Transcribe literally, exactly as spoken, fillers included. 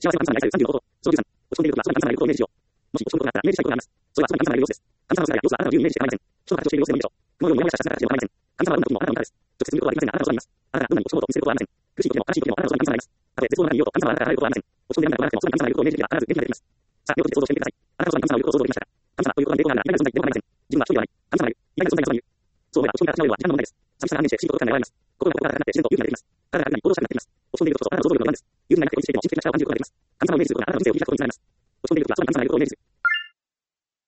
幸せは神様に愛されるさんじゅうのこと。そのじゅうさん、落ち込んでいることはつまり神様がいることをイメージしよう。もし落ち込むことがあったら、イメージしたいことがあります。それはつまり神様がいる様子です。神様の姿や様子はあなたの自由にイメージして構いません。人が発情している様子でもいいでしょう。このようにモヤモヤした姿たちでは構いません。神様はどんな時もあなたの味方です。直接見ることはできませんが、あなたを育てます。あなたがどんなに落ち込もうと見せることはありません。苦しい時でも悲しい時でもあなたのそばに神様がいます。たとえ絶望の中にいようと神様はあなたから離れることはありません。落ち込んで涙が流れてもそばに神様がいることをイメージできれば必ず元気が出てきます。さあ、目を閉じて想像してみてください。あなたのそばに神様がいることを想像できましたか。神様ということは抵抗があるが、何が存在でも構いません。自分は一人ではない。神様がいる。意外な存在がそばにいる。そう思えば落ち込みから立ち直るは時間の問題です。寂しさが暗念して不思議と感が現れます。心がここから高くなって自然と勇気が出てきます。体が楽に行動したくなっています。落ち込んでいることこそあなたの想像力の不安です。友人がいなくても意識的な力を感じることができます。神様をイメージすることがあなたの人生を切り開くことにつながります。落ち込んでいる時はそばに神様がいることをイメージする。